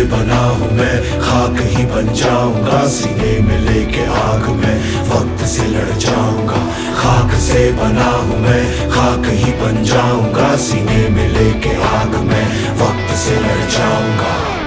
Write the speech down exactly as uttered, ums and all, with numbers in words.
बना हूँ मैं, खाक ही बन जाऊंगा। सीने में लेके आग में वक्त से लड़ जाऊंगा। खाक से बना हूँ मैं, खाक ही बन जाऊंगा। सीने में लेके आग में वक्त से लड़ जाऊंगा।